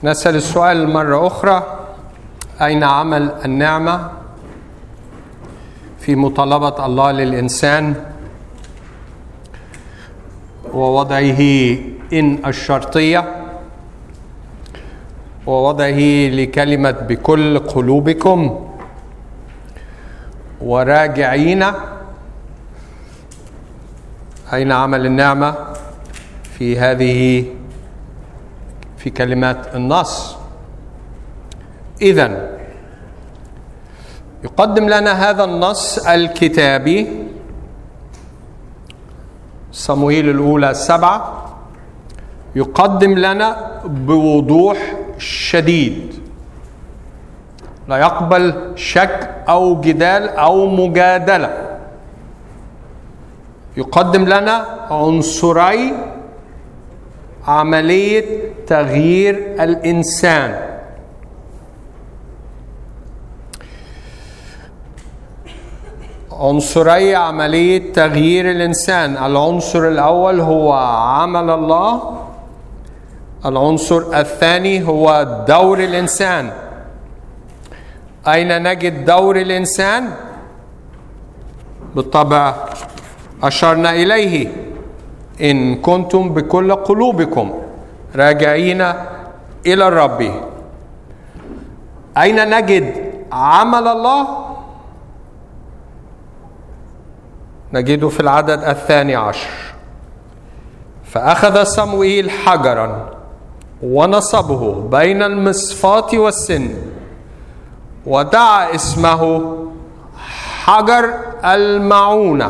نسأل السؤال مرة أخرى: أين عمل النعمة في مطالبة الله للإنسان ووضعه إن الشرطية ووضعه لكلمة بكل قلوبكم وراجعين؟ أين عمل النعمة في كلمات النص؟ إذن يقدم لنا هذا النص الكتابي صموئيل الأولى 7 يقدم لنا بوضوح شديد، لا يقبل شك أو جدال أو مجادلة. يقدم لنا عنصري عملية تغيير الإنسان. عنصري عملية تغيير الإنسان. العنصر الأول هو عمل الله، العنصر الثاني هو دور الإنسان. أين نجد دور الإنسان؟ بالطبع أشرنا إليه: إن كنتم بكل قلوبكم راجعين إلى الرب. أين نجد عمل الله؟ نجده في العدد 12: فأخذ صموئيل حجرا ونصبه بين المصفاة والسن ودعا اسمه حجر المعونة،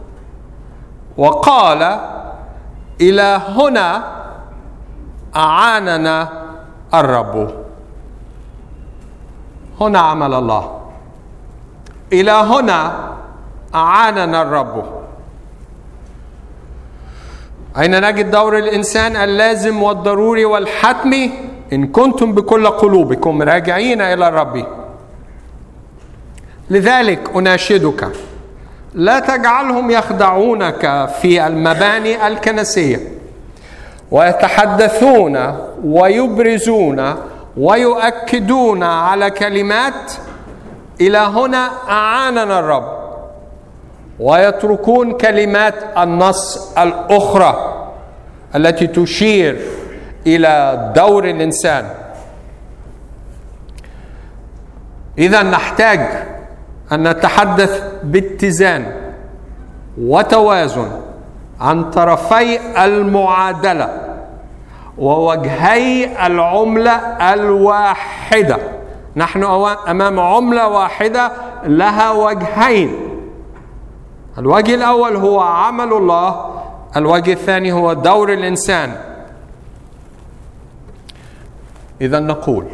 وقال: إلى هنا أعاننا الرب. هنا عمل الله، إلى هنا أعاننا الرب. أين نجد دور الإنسان اللازم والضروري والحتمي؟ إن كنتم بكل قلوبكم راجعين إلى الرب. لذلك أناشدك: لا تجعلهم يخدعونك في المباني الكنسية ويتحدثون ويبرزون ويؤكدون على كلمات إلى هنا أعاننا الرب، ويتركون كلمات النص الأخرى التي تشير إلى دور الإنسان. إذا نحتاج أن نتحدث باتزان وتوازن عن طرفي المعادلة ووجهي العملة الواحدة. نحن أمام عملة واحدة لها وجهين. الوجه الأول هو عمل الله، الوجه الثاني هو دور الإنسان. إذا نقول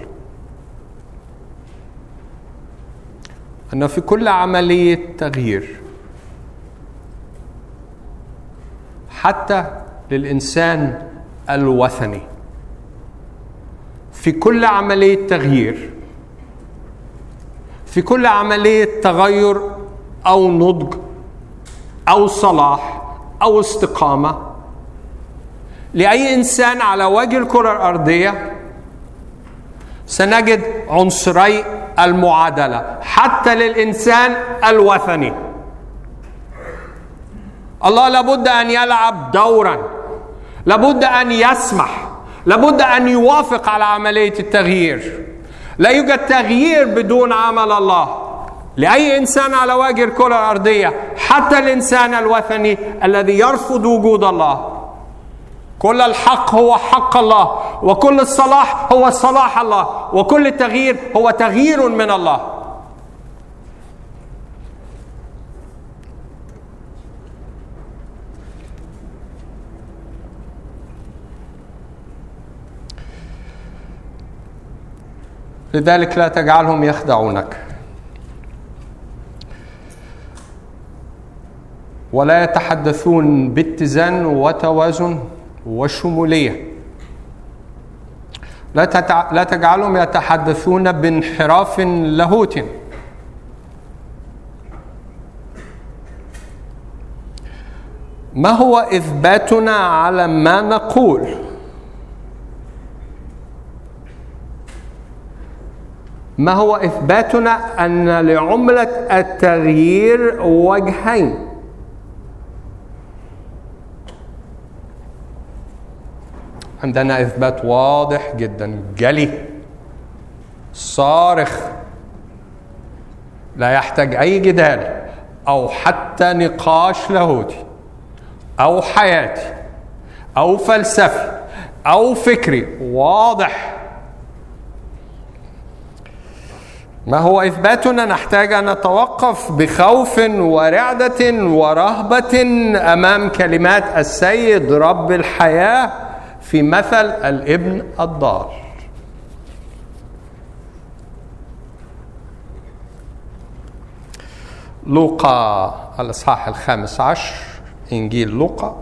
أن في كل عملية تغيير، حتى للإنسان الوثني، في كل عملية تغيير، في كل عملية تغير أو نضج أو صلاح أو استقامة لأي إنسان على وجه الكرة الأرضية، سنجد عنصري المعادلة حتى للإنسان الوثني. الله لابد أن يلعب دورا، لابد أن يسمح، لابد أن يوافق على عملية التغيير. لا يوجد تغيير بدون عمل الله لأي إنسان على وجه الكرة الأرضية، حتى الإنسان الوثني الذي يرفض وجود الله. كل الحق هو حق الله، وكل الصلاح هو صلاح الله، وكل التغيير هو تغيير من الله. لذلك لا تجعلهم يخدعونك، ولا يتحدثون باتزان وتوازن وشمولية. لا تجعلهم يتحدثون بانحراف لاهوتي. ما هو إثباتنا على ما نقول؟ ما هو إثباتنا أن لعملة التغيير وجهين؟ عندنا إثبات واضح جدا جلي صارخ لا يحتاج أي جدال أو حتى نقاش لاهوتي أو حياتي أو فلسفي أو فكري، واضح. ما هو إثباتنا؟ نحتاج أن نتوقف بخوف ورعدة ورهبة أمام كلمات السيد رب الحياة في مثل الابن الضال. لوقا الإصحاح 15، إنجيل لوقا،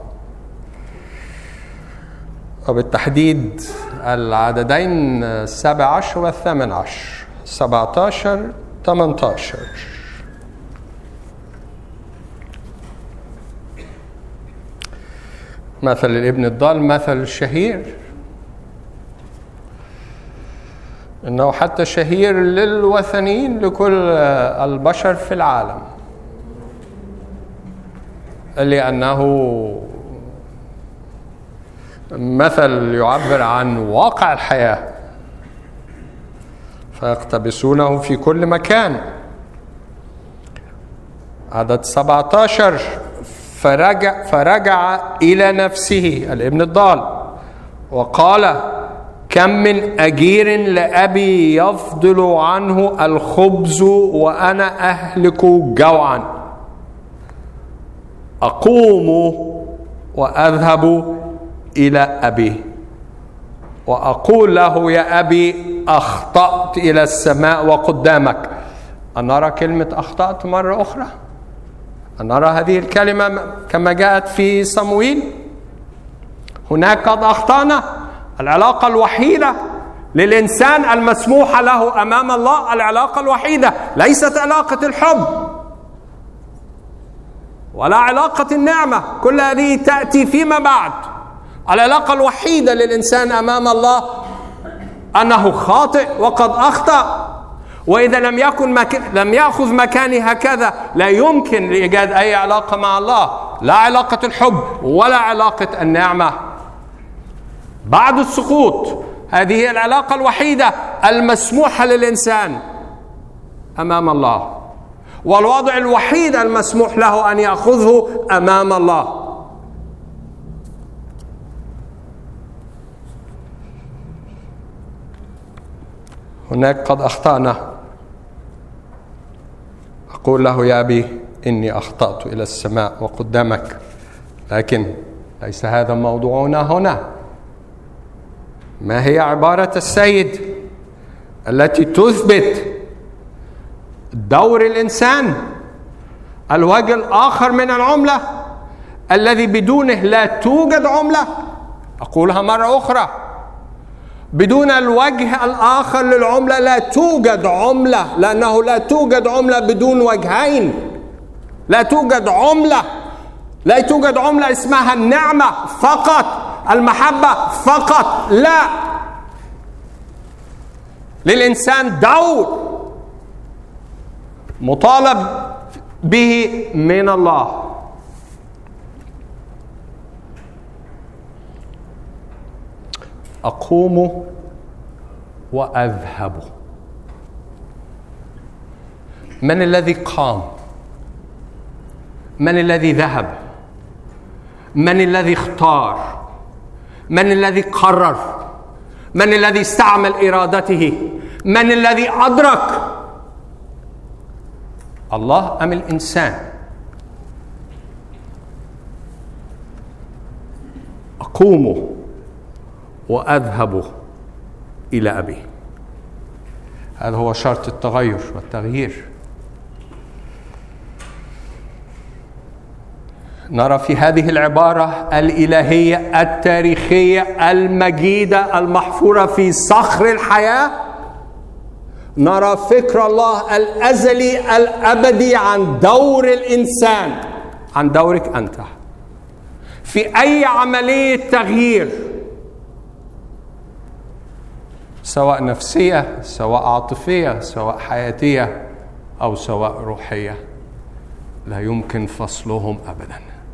وبالتحديد العددين 17 و 18، 17 18. مثل الابن الضال مثل شهير، إنه حتى شهير للوثنيين، لكل البشر في العالم، لأنه مثل يعبر عن واقع الحياة فيقتبسونه في كل مكان. عدد 17: فرجع إلى نفسه الابن الضال وقال: كم من أجير لأبي يفضل عنه الخبز وأنا أهلك جوعا، أقوم وأذهب إلى أبي وأقول له: يا أبي، أخطأت إلى السماء وقدامك. أنرى كلمة أخطأت مرة أخرى؟ أنرى هذه الكلمة كما جاءت في صموئيل؟ هناك قد أخطأنا. العلاقة الوحيدة للإنسان المسموحة له أمام الله، العلاقة الوحيدة ليست علاقة الحب ولا علاقة النعمة، كل هذه تأتي فيما بعد. العلاقة الوحيدة للإنسان أمام الله أنه خاطئ وقد أخطأ، وإذا لم يأخذ مكاني هكذا لا يمكن لإيجاد أي علاقة مع الله، لا علاقة الحب ولا علاقة النعمة. بعد السقوط هذه هي العلاقة الوحيدة المسموحة للإنسان أمام الله، والوضع الوحيد المسموح له أن يأخذه أمام الله. هناك قد أخطأنا، أقول له: يا أبي، إني أخطأت إلى السماء وقدامك. لكن ليس هذا موضوعنا هنا. ما هي عبارة السيد التي تثبت دور الإنسان، الوجه الآخر من العملة الذي بدونه لا توجد عملة؟ أقولها مرة أخرى: بدون الوجه الآخر للعملة لا توجد عملة، لأنه لا توجد عملة بدون وجهين. لا توجد عملة، لا توجد عملة اسمها النعمة فقط، المحبة فقط. لا، للإنسان دور مطالب به من الله. أقوم وأذهب. من الذي قام؟ من الذي ذهب؟ من الذي اختار؟ من الذي قرر؟ من الذي استعمل إرادته؟ من الذي أدرك؟ الله أم الإنسان؟ أقوم وأذهب إلى أبي. هذا هو شرط التغير والتغيير. نرى في هذه العبارة الإلهية التاريخية المجيدة المحفورة في صخر الحياة، نرى فكر الله الأزلي الأبدي عن دور الإنسان، عن دورك أنت في أي عملية تغيير، سواء نفسية، سواء عاطفية، سواء حياتية، أو سواء روحية، لا يمكن فصلهم أبدا.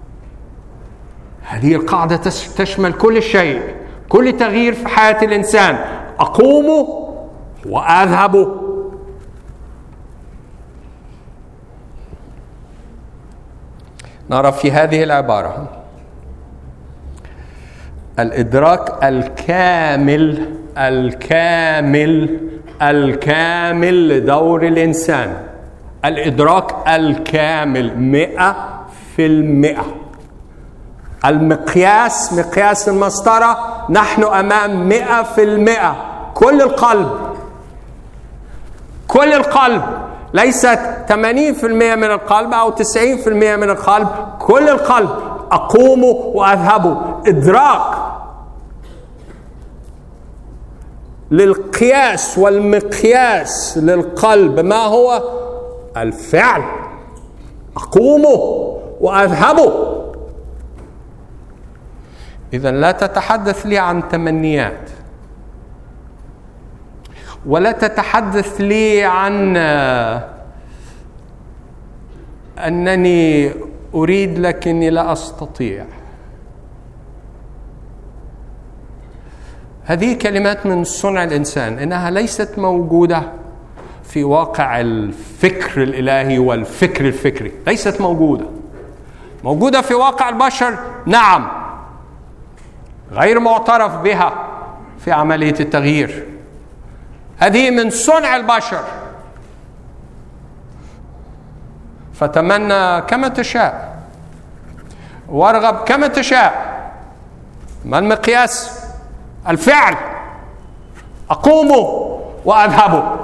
هذه القاعدة تشمل كل شيء، كل تغيير في حياة الإنسان. أقوم وأذهب. نرى في هذه العبارة الإدراك الكامل لدور الإنسان. الإدراك الكامل 100%. المقياس، مقياس المسطرة، نحن أمام 100%. كل القلب، ليست 80% من القلب أو 90% من القلب، كل القلب. أقوم وأذهب. إدراك للقياس والمقياس للقلب. ما هو الفعل؟ أقوم وأذهب. إذن لا تتحدث لي عن تمنيات، ولا تتحدث لي عن أنني أريد لكني لا أستطيع. هذه كلمات من صنع الإنسان، إنها ليست موجودة في واقع الفكر الإلهي والفكر الفكري. ليست موجودة في واقع البشر، نعم، غير معترف بها في عملية التغيير. هذه من صنع البشر. فتمنى كما تشاء، وارغب كما تشاء. ما المقياس؟ الفعل. أقوم وأذهب.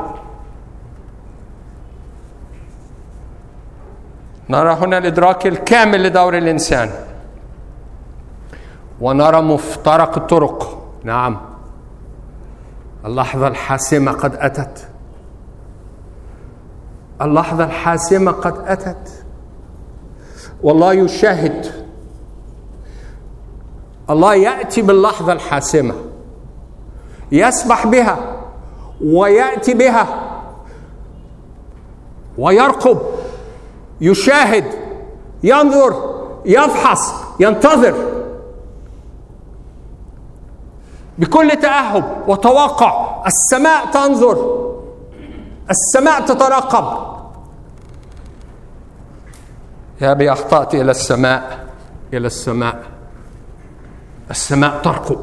نرى هنا الإدراك الكامل لدور الإنسان، ونرى مفترق الطرق. نعم، اللحظة الحاسمة قد أتت. اللحظة الحاسمة قد أتت. والله يشاهد. الله يأتي باللحظة الحاسمة، يسمح بها ويأتي بها، ويرقب، يشاهد، ينظر، يفحص، ينتظر بكل تأهب وتوقع. السماء تنظر، السماء تترقب. يا أبي أخطأت إلى السماء، إلى السماء. السماء ترقب،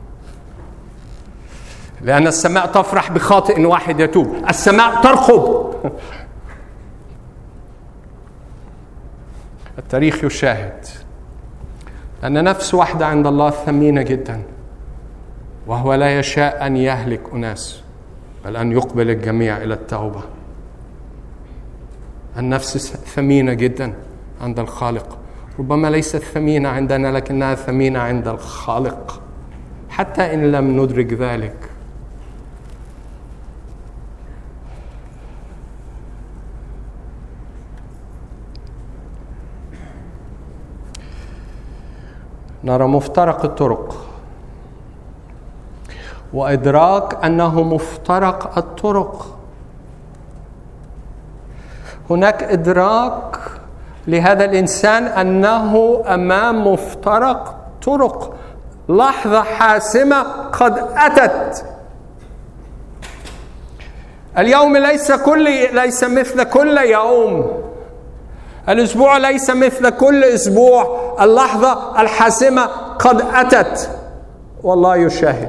لأن السماء تفرح بخاطئ واحد يتوب. السماء ترقب. التاريخ يشاهد أن نفس واحدة عند الله ثمينة جدا، وهو لا يشاء أن يهلك أناس، بل أن يقبل الجميع إلى التوبة. النفس ثمينة جدا عند الخالق، ربما ليست ثمينة عندنا لكنها ثمينة عند الخالق، حتى إن لم ندرك ذلك. نرى مفترق الطرق، وإدراك أنه مفترق الطرق. هناك إدراك لهذا الإنسان أنه أمام مفترق طرق. لحظة حاسمة قد أتت. اليوم ليس مثل كل يوم. الأسبوع ليس مثل كل أسبوع. اللحظة الحاسمة قد أتت، والله يشاهد.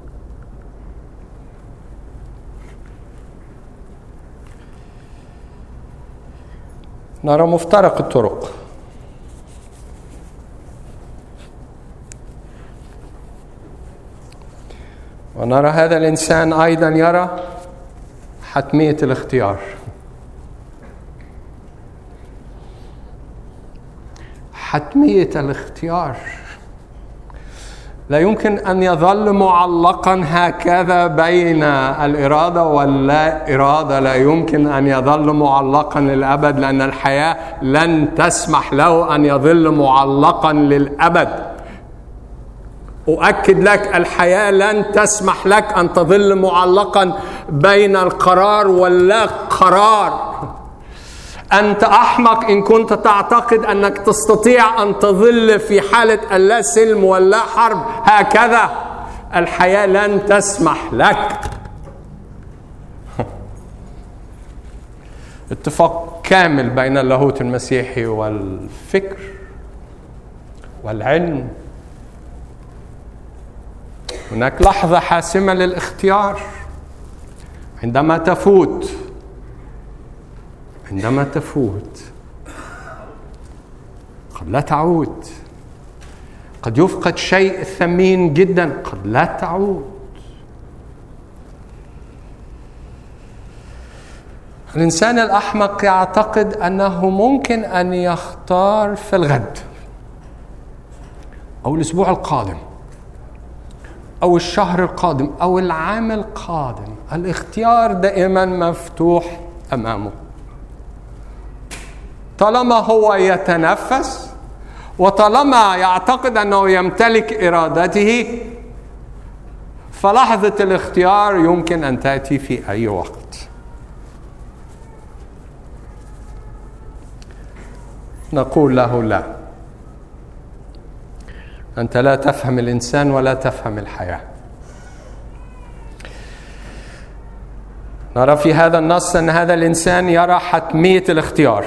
نرى مفترق الطرق، ونرى هذا الإنسان أيضا يرى حتمية الاختيار. حتمية الاختيار لا يمكن أن يظل معلقا هكذا بين الإرادة واللا إرادة. لا يمكن أن يظل معلقا للأبد، لأن الحياة لن تسمح له أن يظل معلقا للأبد. أؤكد لك الحياة لن تسمح لك أن تظل معلقا بين القرار واللا قرار. أنت أحمق إن كنت تعتقد أنك تستطيع أن تظل في حالة اللا سلم واللا حرب. هكذا الحياة لن تسمح لك. اتفاق كامل بين اللاهوت المسيحي والفكر والعلم. هناك لحظة حاسمة للاختيار عندما تفوت قد لا تعود، قد يفقد شيء ثمين جدا، قد لا تعود. الإنسان الأحمق يعتقد أنه ممكن أن يختار في الغد أو الأسبوع القادم أو الشهر القادم أو العام القادم. الاختيار دائما مفتوح أمامه طالما هو يتنفس، وطالما يعتقد أنه يمتلك إرادته، فلحظة الاختيار يمكن أن تأتي في أي وقت. نقول له لا، أنت لا تفهم الإنسان ولا تفهم الحياة. نرى في هذا النص أن هذا الإنسان يرى حتمية الاختيار،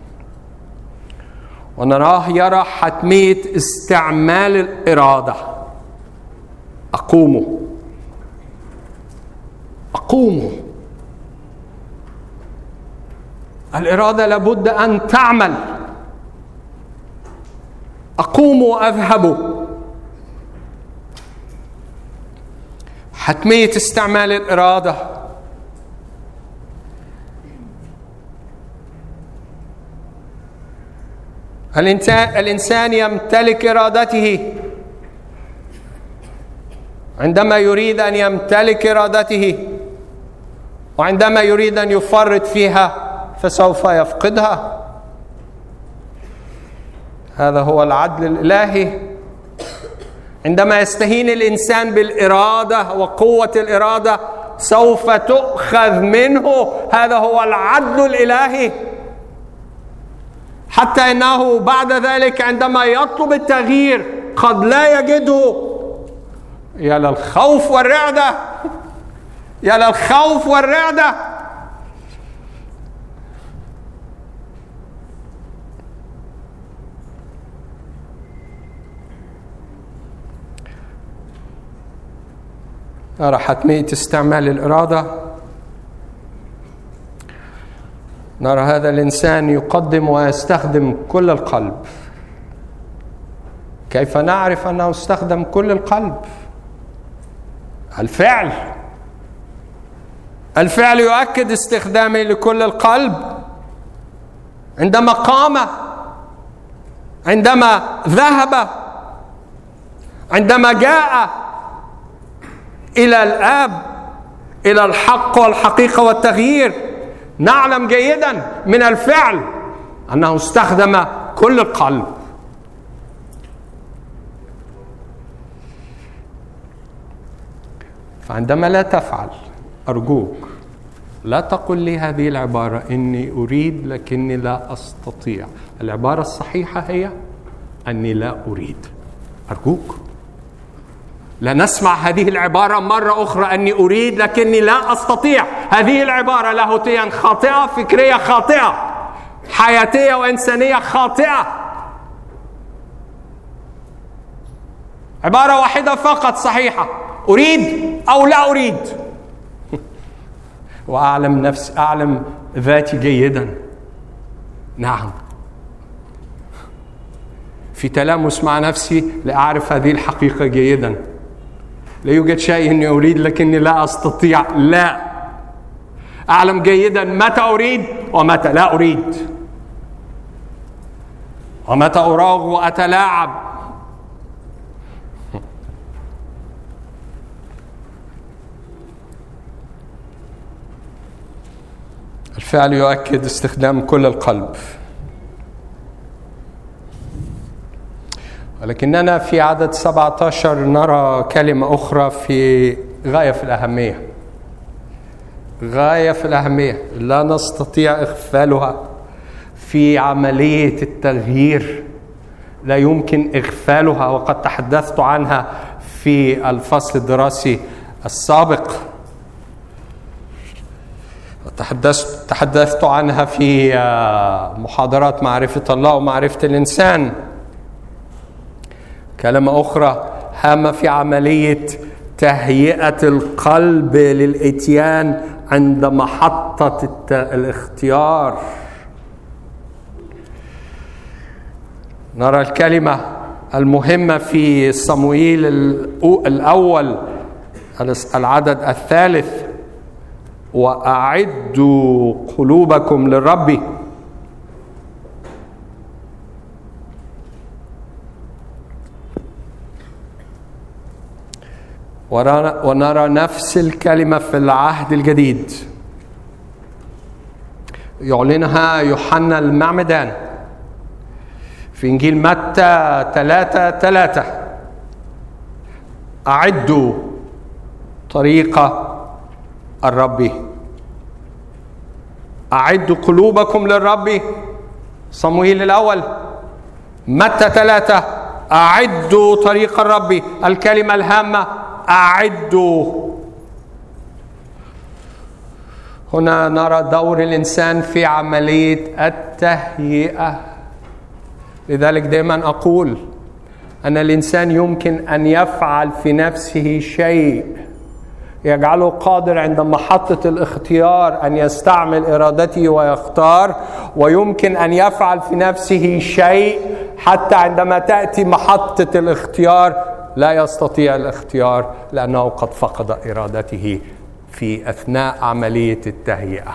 ونراه يرى حتمية استعمال الإرادة. أقوموا الإرادة لابد أن تعمل. أقوموا وأذهبوا. حتمية استعمال الإرادة. الإنسان يمتلك إرادته عندما يريد أن يمتلك إرادته، وعندما يريد أن يفرط فيها فسوف يفقدها. هذا هو العدل الإلهي. عندما يستهين الإنسان بالإرادة وقوة الإرادة سوف تؤخذ منه. هذا هو العدل الإلهي. حتى إنه بعد ذلك عندما يطلب التغيير قد لا يجده. يا للخوف والرعدة، يا للخوف والرعدة. نرى حتمية استعمال الإرادة. نرى هذا الإنسان يقدم ويستخدم كل القلب. كيف نعرف أنه استخدم كل القلب؟ الفعل يؤكد استخدامه لكل القلب. عندما قام، عندما ذهب، عندما جاء إلى الآب، إلى الحق والحقيقة والتغيير، نعلم جيدا من الفعل أنه استخدم كل القلب. فعندما لا تفعل، أرجوك لا تقل لي هذه العبارة: إني أريد لكني لا أستطيع. العبارة الصحيحة هي أني لا أريد. أرجوك لا نسمع هذه العبارة مرة أخرى: أني أريد لكني لا أستطيع. هذه العبارة لاهوتيا خاطئة، فكرية خاطئة، حياتية وإنسانية خاطئة. عبارة واحدة فقط صحيحة: أريد أو لا أريد. أعلم ذاتي جيدا. نعم، في تلامس مع نفسي لأعرف هذه الحقيقة جيدا. لا يوجد شيء أني أريد لكني لا أستطيع. لا، أعلم جيدا متى أريد ومتى لا أريد، ومتى أراوغ وأتلاعب. الفعل يؤكد استخدام كل القلب. ولكننا في عدد 17 نرى كلمة أخرى في غاية في الأهمية، غاية في الأهمية لا نستطيع إغفالها في عملية التغيير، لا يمكن إغفالها، وقد تحدثت عنها في الفصل الدراسي السابق، تحدثت عنها في محاضرات معرفة الله ومعرفة الإنسان. كلمة أخرى هامة في عملية تهيئة القلب للإتيان عند محطة الاختيار. نرى الكلمة المهمة في صموئيل الأول العدد 3: وأعدوا قلوبكم للرب. ونرى نفس الكلمة في العهد الجديد يعلنها يوحنا المعمدان في إنجيل متى 3:3: أعدوا طريق الرب. أعدوا قلوبكم للرب. صموئيل الأول. متى 3: أعدوا طريق الرب. الكلمة الهامة أعدوا. هنا نرى دور الإنسان في عملية التهيئة. لذلك دائما أقول أن الإنسان يمكن أن يفعل في نفسه شيء يجعله قادر عند محطة الاختيار أن يستعمل إرادته ويختار، ويمكن أن يفعل في نفسه شيء حتى عندما تأتي محطة الاختيار لا يستطيع الاختيار لأنه قد فقد إرادته في أثناء عملية التهيئة.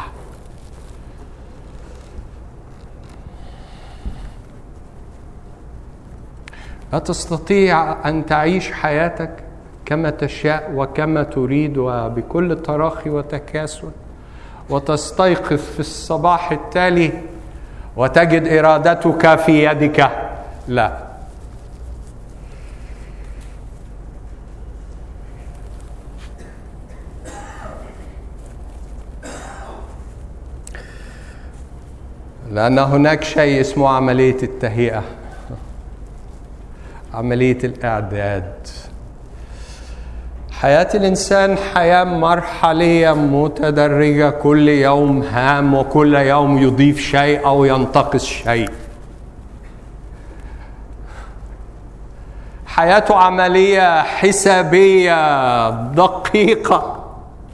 لا تستطيع أن تعيش حياتك كما تشاء وكما تريد وبكل تراخي وتكاسل وتستيقظ في الصباح التالي وتجد إرادتك في يدك. لا، لأن هناك شيء اسمه عملية التهيئة، عملية الإعداد. حياة الإنسان حياة مرحلية متدرجة، كل يوم هام وكل يوم يضيف شيء أو ينتقص شيء. حياته عملية حسابية دقيقة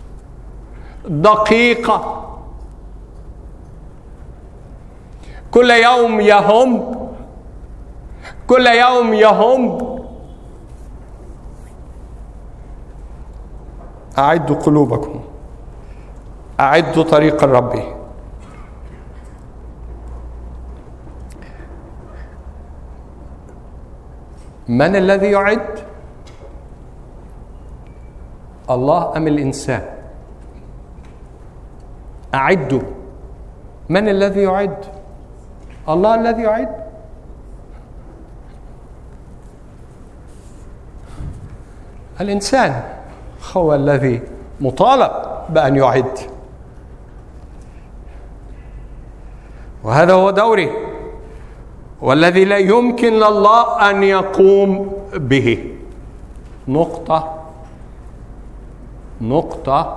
دقيقة. كل يوم يهم، كل يوم يهم. أعدوا قلوبكم، أعدوا طريق الرب. من الذي يعد؟ الله أم الإنسان؟ أعدوا. من الذي يعد؟ الله الذي يعد. الإنسان هو الذي مطالب بأن يعد، وهذا هو دوري والذي لا يمكن لله أن يقوم به. نقطة.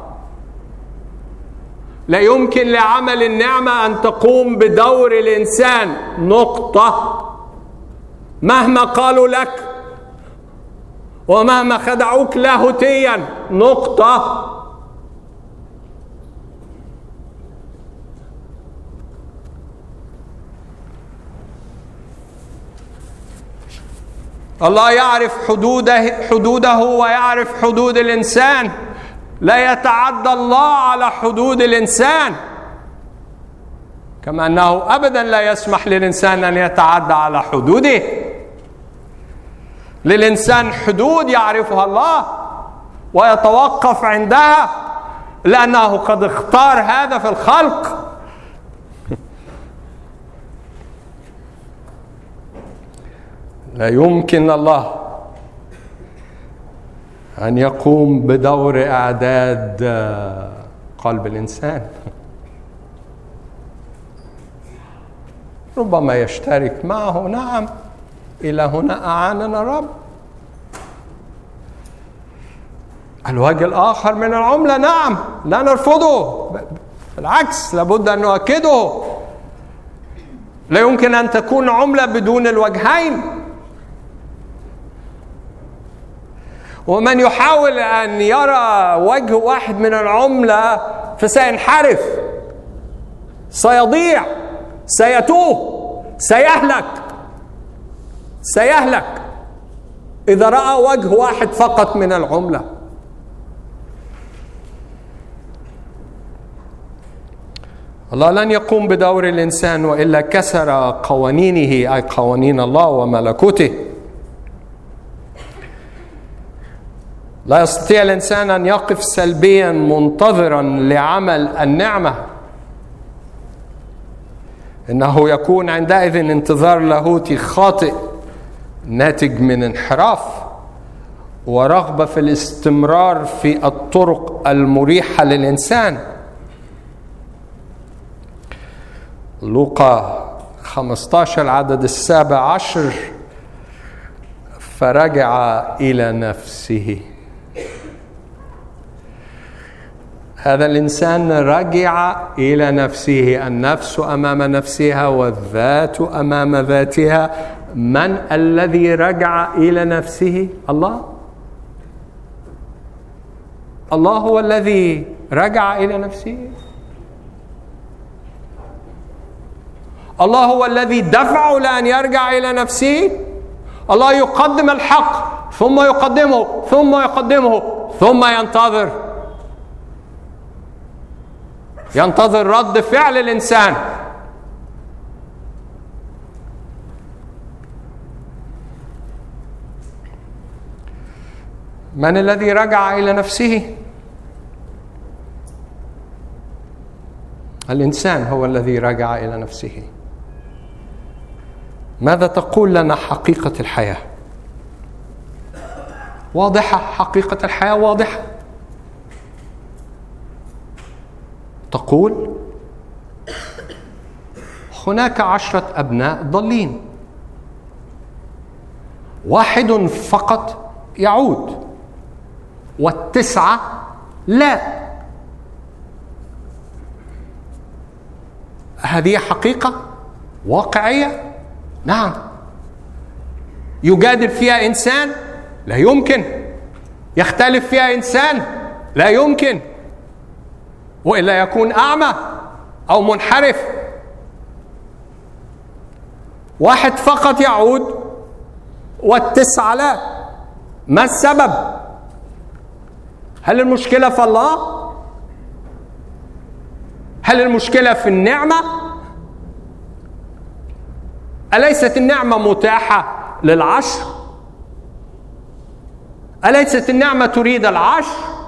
لا يمكن لعمل النعمة أن تقوم بدور الإنسان. نقطة. مهما قالوا لك ومهما خدعوك لاهوتيا. نقطة. الله يعرف حدوده ويعرف حدود الإنسان. لا يتعدى الله على حدود الإنسان، كما أنه أبدا لا يسمح للإنسان أن يتعدى على حدوده. للإنسان حدود يعرفها الله ويتوقف عندها لأنه قد اختار هذا في الخلق. لا يمكن الله أن يقوم بدور إعداد قلب الإنسان. ربما يشترك معه، نعم، إلى هنا أعاننا الرب. الوجه الآخر من العملة، نعم، لا نرفضه، بالعكس لابد أن نؤكده. لا يمكن أن تكون عملة بدون الوجهين. ومن يحاول أن يرى وجه واحد من العملة فسينحرف، سيضيع، سيتوه، سيهلك إذا رأى وجه واحد فقط من العملة. الله لن يقوم بدور الإنسان وإلا كسر قوانينه، أي قوانين الله وملكوته. لا يستطيع الإنسان أن يقف سلبيا منتظرا لعمل النعمة. إنه يكون عندئذ انتظار لاهوتي خاطئ ناتج من انحراف ورغبة في الاستمرار في الطرق المريحة للإنسان. لوقا 15 عدد 17: فرجع إلى نفسه. هذا الإنسان رجع إلى نفسه، النفس أمام نفسها والذات أمام ذاتها. من الذي رجع إلى نفسه؟ الله. الله هو الذي رجع إلى نفسه. الله هو الذي دفعه لأن يرجع إلى نفسه. الله يقدم الحق ثم يقدمه ثم يقدمه ثم ينتظر رد فعل الإنسان. من الذي رجع إلى نفسه؟ الإنسان هو الذي رجع إلى نفسه. ماذا تقول لنا حقيقة الحياة؟ واضحة، حقيقة الحياة واضحة. تقول هناك 10 أبناء ضالين، واحد فقط يعود و9 لا. هذه حقيقة واقعية؟ نعم. يجادل فيها إنسان؟ لا يمكن. يختلف فيها إنسان؟ لا يمكن، وإلا يكون أعمى أو منحرف. واحد فقط يعود و9 لا. ما السبب؟ هل المشكلة في الله؟ هل المشكلة في النعمة؟ أليست النعمة متاحة لل10؟ أليست النعمة تريد ال10؟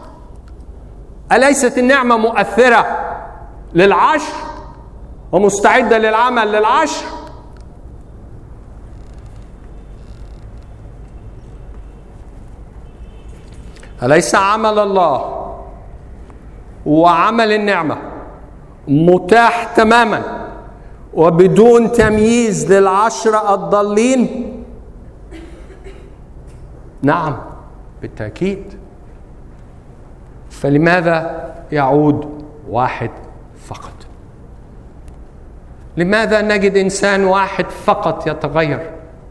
أليست النعمة مؤثرة لل10 ومستعدة للعمل لل10؟ أليس عمل الله وعمل النعمة متاح تماما وبدون تمييز لل10 الضالين؟ نعم بالتأكيد. فلماذا يعود واحد فقط؟ لماذا نجد إنسان واحد فقط يتغير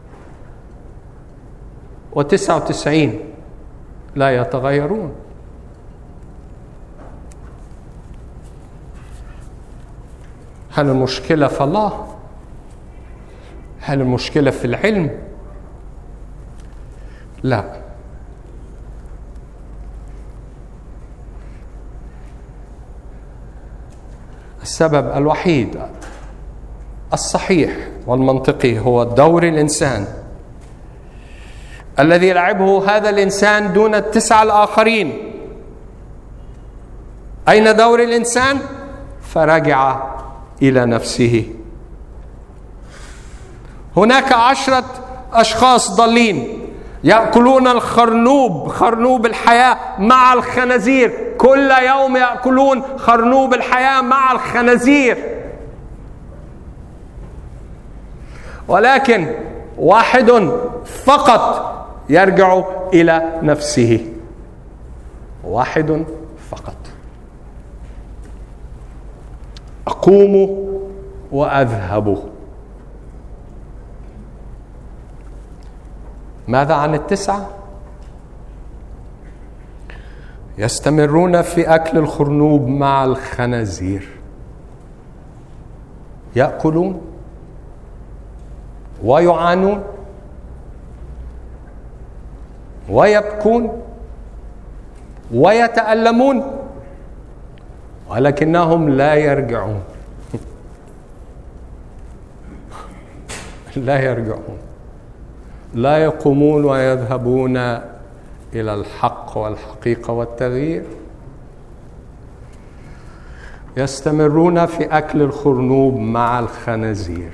و99 لا يتغيرون؟ هل المشكلة في الله؟ هل المشكلة في العلم؟ لا. السبب الوحيد الصحيح والمنطقي هو دور الإنسان الذي لعبه هذا الإنسان دون ال9 الآخرين. أين دور الإنسان؟ فرجع إلى نفسه. هناك 10 أشخاص ضالين يأكلون الخرنوب، خرنوب الحياة مع الخنازير، كل يوم يأكلون خرنوب الحياة مع الخنازير. ولكن واحد فقط يرجع إلى نفسه، واحد فقط. أقوم وأذهب. ماذا عن التسعة؟ يستمرون في أكل الخرنوب مع الخنازير، يأكلون ويعانون ويبكون ويتألمون، ولكنهم لا يرجعون. لا يرجعون، لا يقومون ويذهبون إلى الحق والحقيقة والتغيير. يستمرون في أكل الخرنوب مع الخنازير.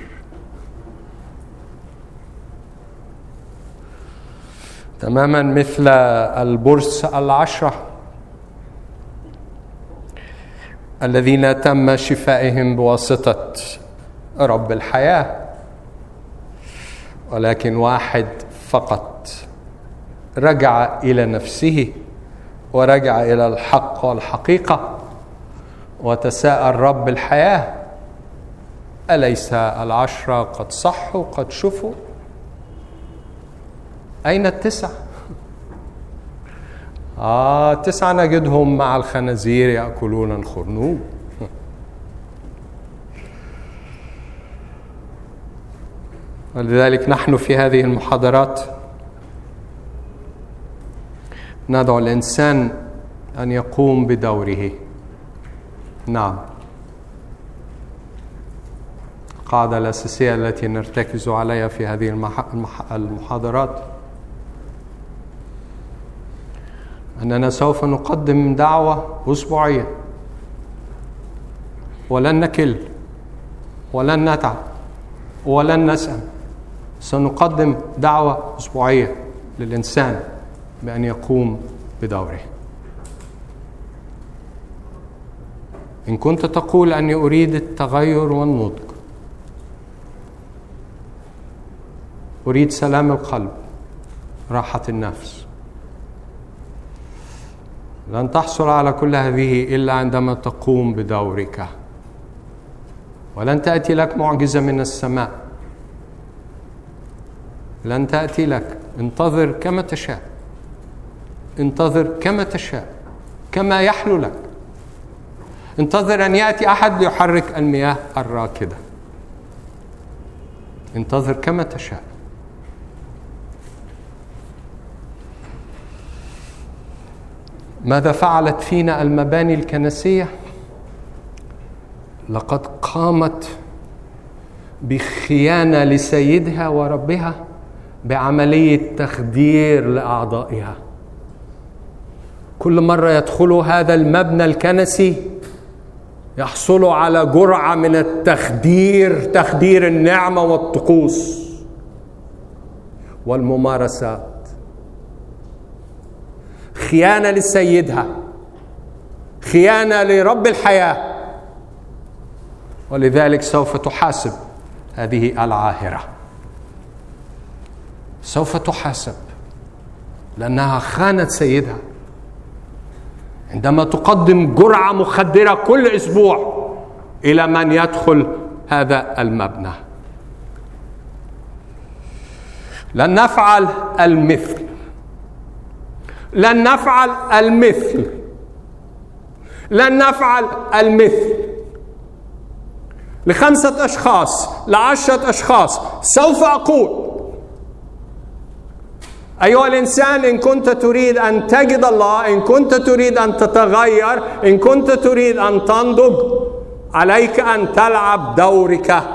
تماما مثل البرص 10 الذين تم شفائهم بواسطة رب الحياة، ولكن واحد فقط رجع إلى نفسه ورجع إلى الحق والحقيقة وتساءل رب الحياة: أليس 10 قد صحوا قد شفوا؟ أين 9؟ 9 نجدهم مع الخنازير يأكلون الخرنوب. ولذلك نحن في هذه المحاضرات ندعو الإنسان أن يقوم بدوره. نعم، القاعدة الأساسية التي نرتكز عليها في هذه المحاضرات أننا سوف نقدم دعوة أسبوعية، ولن نكل ولن نتعب ولن نسأم. سنقدم دعوة أسبوعية للإنسان بأن يقوم بدوره. إن كنت تقول أني أريد التغير والنضج، أريد سلام القلب، راحة النفس، لن تحصل على كل هذه إلا عندما تقوم بدورك. ولن تأتي لك معجزة من السماء، لن تأتي لك. انتظر كما تشاء، انتظر كما تشاء، كما يحلو لك. انتظر أن يأتي أحد ليحرك المياه الراكدة. انتظر كما تشاء. ماذا فعلت فينا المباني الكنسية؟ لقد قامت بخيانة لسيدها وربها بعملية تخدير لأعضائها. كل مرة يدخلوا هذا المبنى الكنسي يحصلوا على جرعة من التخدير، تخدير النعمة والطقوس والممارسات. خيانة لسيدها، خيانة لرب الحياة. ولذلك سوف تحاسب هذه العاهرة، سوف تحاسب لأنها خانت سيدها عندما تقدم جرعة مخدرة كل أسبوع إلى من يدخل هذا المبنى. لن نفعل المثل، لن نفعل المثل، لن نفعل المثل ل5 أشخاص، ل10 أشخاص. سوف أقول: أيها الإنسان، إن كنت تريد أن تجد الله، إن كنت تريد أن تتغير، إن كنت تريد أن تنضج، عليك أن تلعب دورك.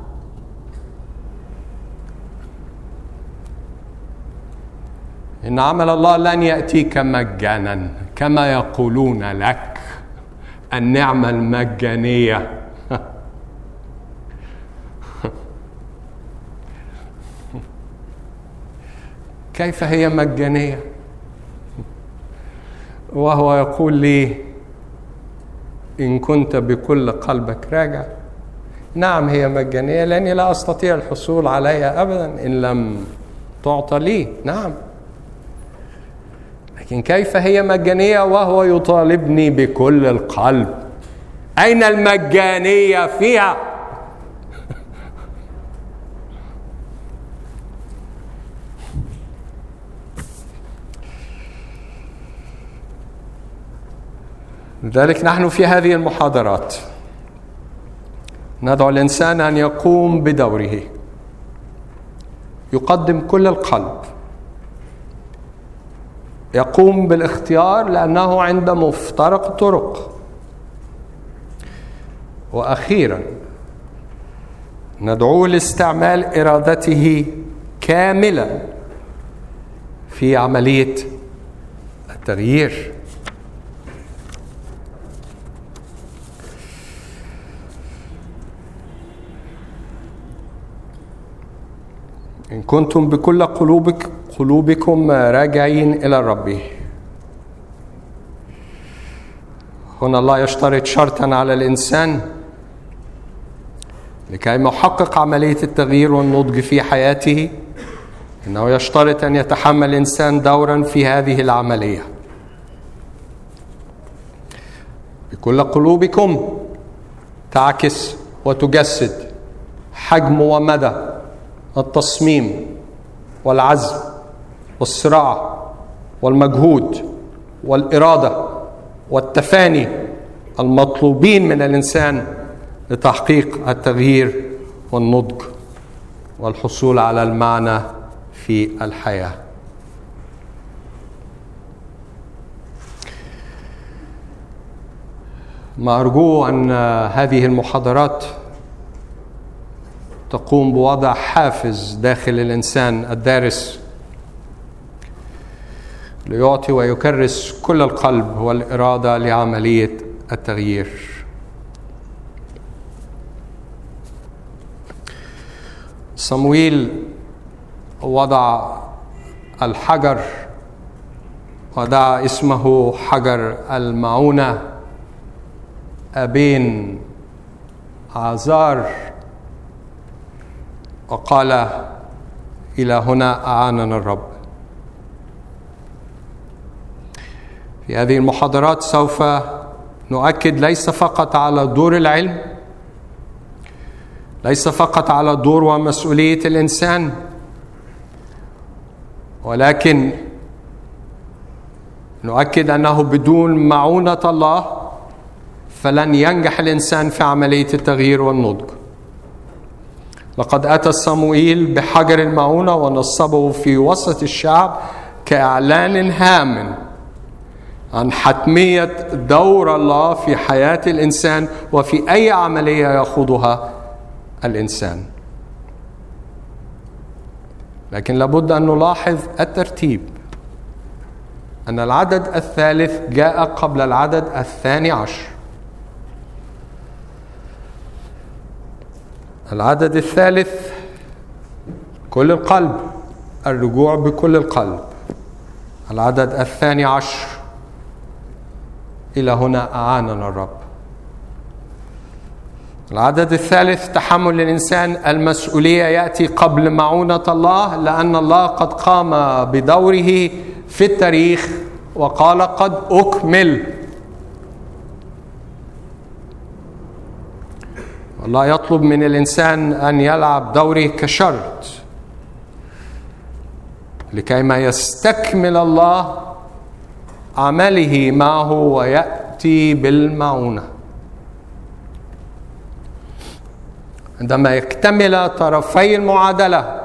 إن عمل الله لن يأتيك مجانا كما يقولون لك، النعمة المجانية. كيف هي مجانية؟ وهو يقول لي إن كنت بكل قلبك راجع. نعم هي مجانية لأني لا أستطيع الحصول عليها أبدا إن لم تعطى لي. نعم، لكن كيف هي مجانية وهو يطالبني بكل القلب؟ أين المجانية فيها؟ لذلك نحن في هذه المحاضرات ندعو الإنسان أن يقوم بدوره، يقدم كل القلب، يقوم بالاختيار لأنه عند مفترق الطرق. وأخيرا ندعوه لاستعمال إرادته كاملا في عملية التغيير. إن كنتم بكل قلوبكم راجعين إلى الرب. هنا الله يشترط شرطا على الإنسان لكي يحقق عملية التغيير والنضج في حياته، إنه يشترط أن يتحمل الإنسان دورا في هذه العملية. بكل قلوبكم تعكس وتجسد حجم ومدى التصميم والعزم والصراع والمجهود والإرادة والتفاني المطلوبين من الإنسان لتحقيق التغيير والنضج والحصول على المعنى في الحياة. ما أرجو أن هذه المحاضرات تقوم بوضع حافز داخل الإنسان الدارس ليعطي ويكرس كل القلب والإرادة لعملية التغيير. صمويل وضع الحجر ودعا اسمه حجر المعونة أبين عازار، وقال إلى هنا أعاننا الرب. في هذه المحاضرات سوف نؤكد ليس فقط على دور العلم، ليس فقط على دور ومسؤولية الإنسان، ولكن نؤكد أنه بدون معونة الله فلن ينجح الإنسان في عملية التغيير والنضج. لقد أتى صموئيل بحجر المعونة ونصبه في وسط الشعب كإعلان هام عن حتمية دور الله في حياة الإنسان وفي أي عملية يخوضها الإنسان. لكن لابد أن نلاحظ الترتيب، أن العدد الثالث جاء قبل العدد 12. العدد الثالث كل القلب، الرجوع بكل القلب. العدد 12 إلى هنا أعاننا الرب. العدد الثالث تحمل الإنسان المسؤولية يأتي قبل معونة الله، لأن الله قد قام بدوره في التاريخ وقال قد أكمل. الله يطلب من الإنسان أن يلعب دوره كشرط لكي ما يستكمل الله عمله معه ويأتي بالمعونة. عندما يكتمل طرفي المعادلة،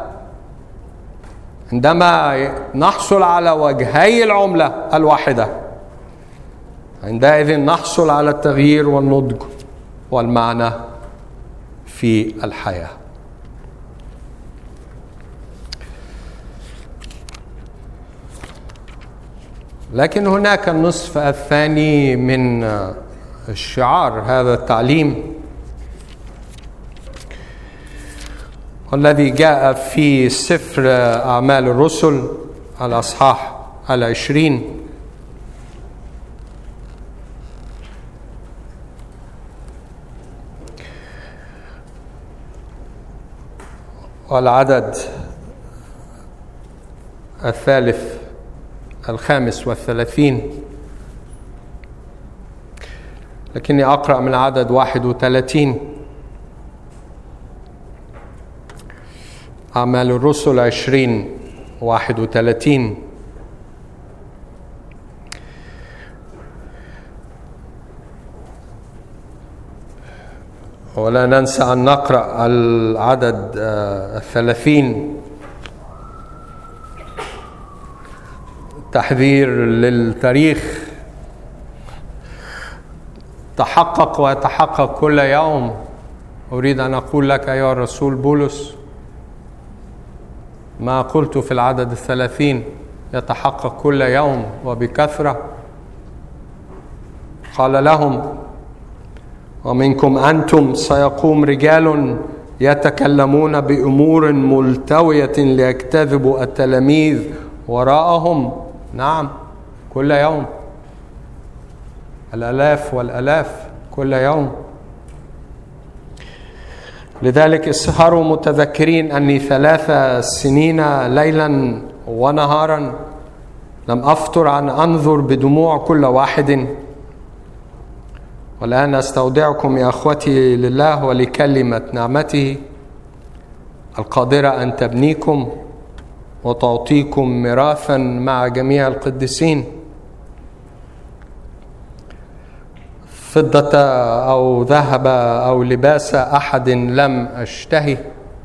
عندما نحصل على وجهي العملة الواحدة، عندئذ نحصل على التغيير والنضج والمعنى في الحياة. لكن هناك النصف الثاني من الشعار هذا التعليم، والذي جاء في سفر أعمال الرسل الأصحاح 20 والعدد 35، لكني أقرأ من عدد 31. أعمال الرسل 20:31. ولا ننسى أن نقرأ العدد 30، تحذير للتاريخ: تحقق ويتحقق كل يوم. أريد أن أقول لك أيها الرسول بولس ما قلت في العدد 30 يتحقق كل يوم وبكثرة. قال لهم: ومنكم أنتم سيقوم رجال يتكلمون بأمور ملتوية ليجتذبوا التلاميذ وراءهم. نعم، كل يوم، الآلاف والآلاف كل يوم. لذلك اسهروا متذكرين أني 3 سنين ليلا ونهارا لم أفتر عن أنظر بدموع كل واحد. والآن أستودعكم يا أخوتي لله ولكلمة نعمته القادرة أن تبنيكم وتعطيكم ميراثا مع جميع القديسين، فضة أو ذهب أو لباس أحد لم أشتهي.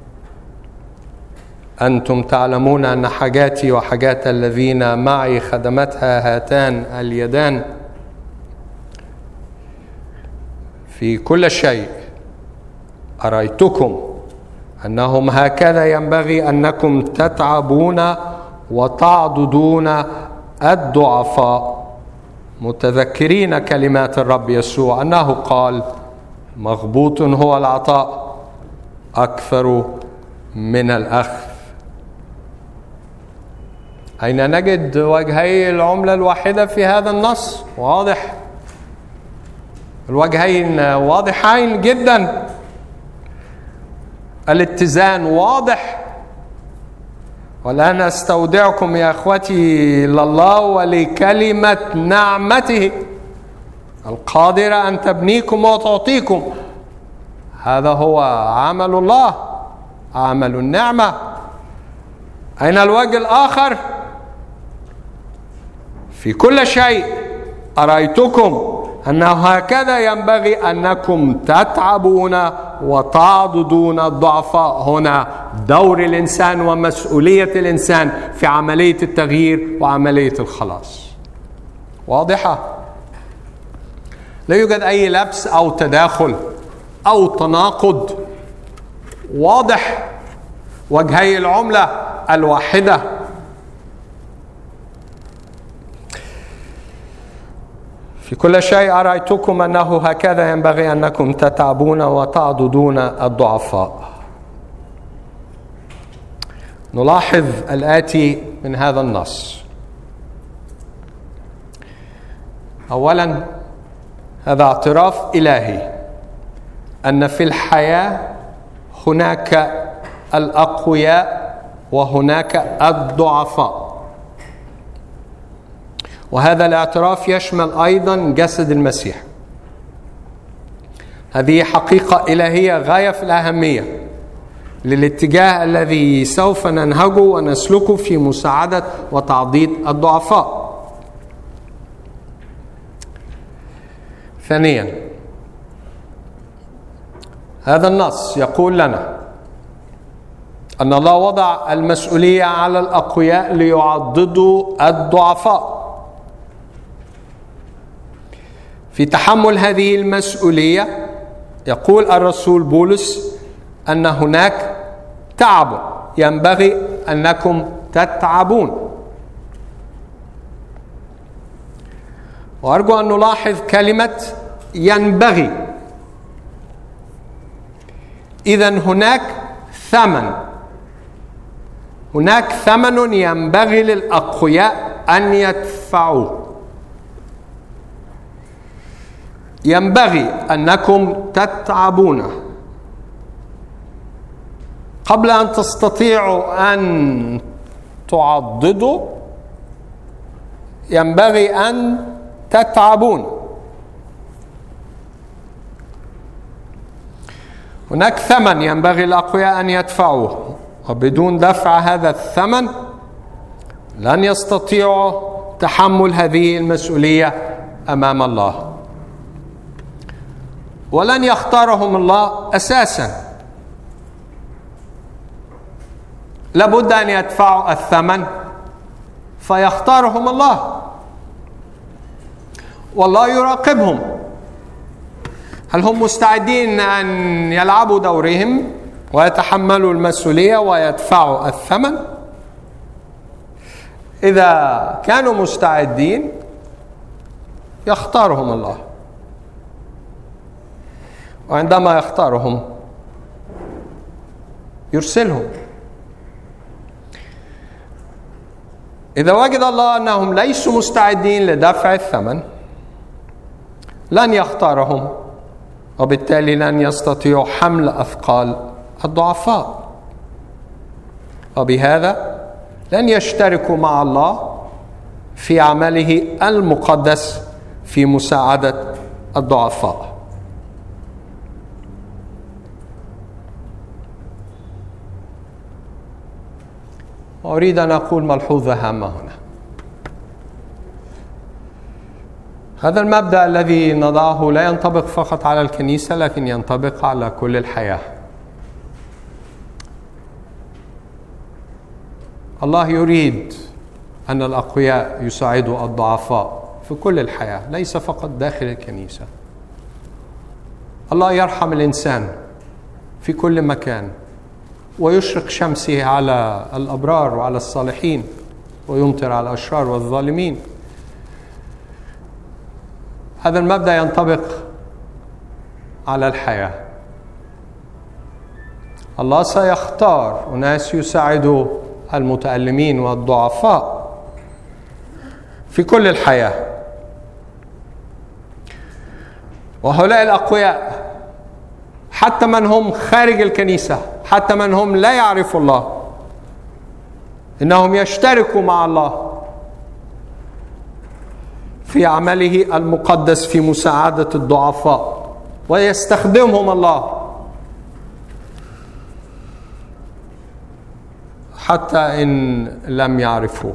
أنتم تعلمون أن حاجاتي وحاجات الذين معي خدمتها هاتان اليدان. في كل شيء أريتكم أنهم هكذا ينبغي أنكم تتعبون وتعضدون الضعفاء، متذكرين كلمات الرب يسوع أنه قال: مغبوط هو العطاء أكثر من الأخذ. أين نجد وجهي العملة الواحدة في هذا النص؟ واضح، الوجهين واضحين جدا، الاتزان واضح. والآن أستودعكم يا أخوتي لله ولكلمة نعمته القادرة أن تبنيكم وتعطيكم. هذا هو عمل الله، عمل النعمة. أين الوجه الآخر؟ في كل شيء أريتكم أنه هكذا ينبغي أنكم تتعبون وتعضدون الضعفاء. هنا دور الإنسان ومسؤولية الإنسان في عملية التغيير وعملية الخلاص. واضحة؟ لا يوجد أي لبس أو تداخل أو تناقض. واضح، وجهي العملة الواحدة. في كل شيء أرأيتكم أنه هكذا ينبغي أنكم تتعبون وتعضدون الضعفاء. نلاحظ الآتي من هذا النص: أولا، هذا اعتراف إلهي أن في الحياة هناك الأقوياء وهناك الضعفاء، وهذا الاعتراف يشمل أيضا جسد المسيح. هذه حقيقة إلهية غاية في الأهمية للاتجاه الذي سوف ننهجه ونسلكه في مساعدة وتعضيد الضعفاء. ثانيا، هذا النص يقول لنا أن الله وضع المسؤولية على الأقوياء ليعضدوا الضعفاء. في تحمل هذه المسؤولية يقول الرسول بولس أن هناك تعب، ينبغي أنكم تتعبون. وأرجو أن نلاحظ كلمة ينبغي. إذن هناك ثمن هناك ثمن ينبغي للأقوياء أن يدفعوه. ينبغي أنكم تتعبون قبل أن تستطيعوا أن تعضدوا. ينبغي أن تتعبون. هناك ثمن ينبغي الأقوياء أن يدفعوه، وبدون دفع هذا الثمن لن يستطيعوا تحمل هذه المسؤولية أمام الله، ولن يختارهم الله أساسا. لابد أن يدفعوا الثمن فيختارهم الله، والله يراقبهم. هل هم مستعدين أن يلعبوا دورهم ويتحملوا المسؤولية ويدفعوا الثمن؟ إذا كانوا مستعدين يختارهم الله، وعندما يختارهم يرسلهم. إذا وجد الله أنهم ليسوا مستعدين لدفع الثمن لن يختارهم، وبالتالي لن يستطيعوا حمل أثقال الضعفاء، وبهذا لن يشتركوا مع الله في عمله المقدس في مساعدة الضعفاء. وأريد أن أقول ملحوظة هامة هنا. هذا المبدأ الذي نضعه لا ينطبق فقط على الكنيسة، لكن ينطبق على كل الحياة. الله يريد أن الأقوياء يساعدوا الضعفاء في كل الحياة، ليس فقط داخل الكنيسة. الله يرحم الإنسان في كل مكان، ويشرق شمسه على الأبرار وعلى الصالحين، ويمطر على الأشرار والظالمين. هذا المبدأ ينطبق على الحياة. الله سيختار أناس يساعدوا المتألمين والضعفاء في كل الحياة. وهؤلاء الأقوياء حتى من هم خارج الكنيسة، حتى من هم لا يعرفوا الله، إنهم يشتركوا مع الله في عمله المقدس في مساعدة الضعفاء، ويستخدمهم الله حتى إن لم يعرفوه.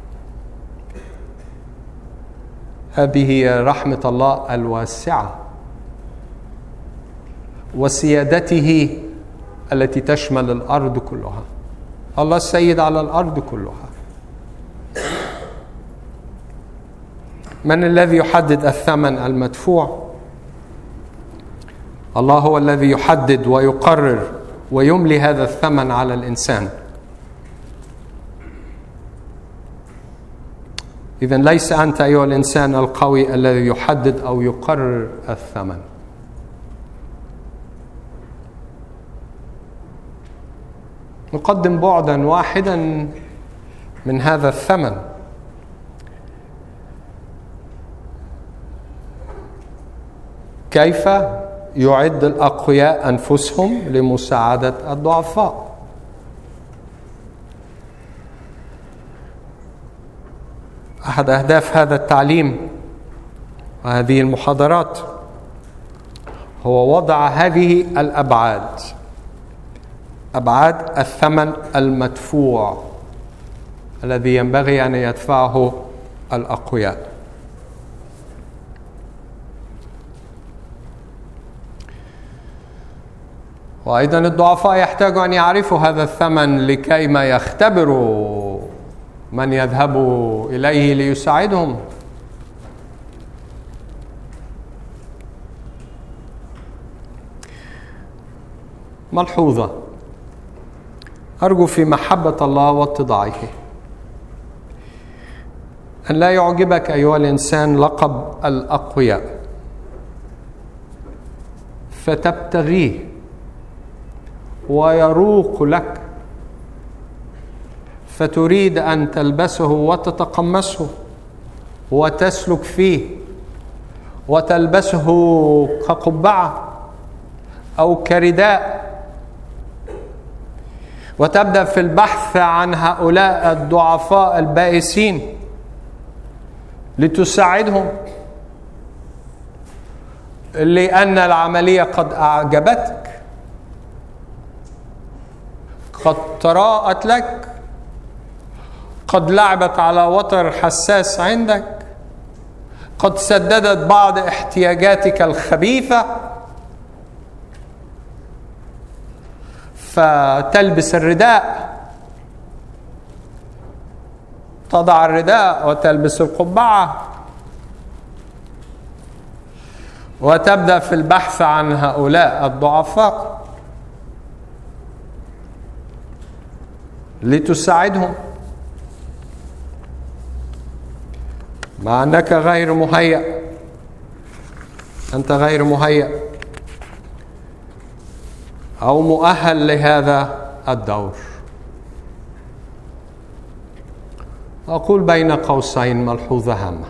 هذه هي رحمة الله الواسعة وسيادته التي تشمل الأرض كلها. الله السيد على الأرض كلها. من الذي يحدد الثمن المدفوع؟ الله هو الذي يحدد ويقرر ويملي هذا الثمن على الإنسان. إذن ليس أنت أيها الإنسان القوي الذي يحدد أو يقرر الثمن. نقدم بعدا واحدا من هذا الثمن. كيف يعد الأقوياء أنفسهم لمساعدة الضعفاء؟ أحد أهداف هذا التعليم وهذه المحاضرات هو وضع هذه الأبعاد، أبعاد الثمن المدفوع الذي ينبغي أن يدفعه الأقوياء. وأيضا الضعفاء يحتاجوا أن يعرفوا هذا الثمن لكي ما يختبروا من يذهب إليه ليساعدهم. ملحوظة أرجو في محبة الله واتضاعه أن لا يعجبك أيها الإنسان لقب الأقوياء فتبتغيه ويروق لك فتريد أن تلبسه وتتقمصه وتسلك فيه وتلبسه كقبعة أو كرداء، وتبدأ في البحث عن هؤلاء الضعفاء البائسين لتساعدهم، لأن العملية قد أعجبتك، قد تراءت لك، قد لعبت على وتر حساس عندك، قد سددت بعض احتياجاتك الخبيثة، فتلبس الرداء، تضع الرداء وتلبس القبعة، وتبدأ في البحث عن هؤلاء الضعفاء لتساعدهم، مع أنك غير مهيأ. أنت غير مهيأ أو مؤهل لهذا الدور. أقول بين قوسين ملحوظة هامة: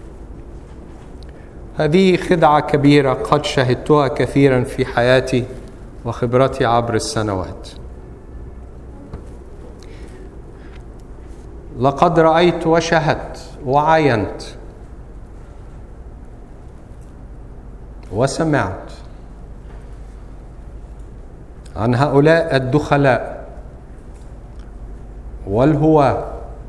هذه خدعة كبيرة قد شهدتها كثيرا في حياتي وخبرتي عبر السنوات. لقد رأيت وشهدت وعاينت وسمعت عن هؤلاء الدخلاء والهواة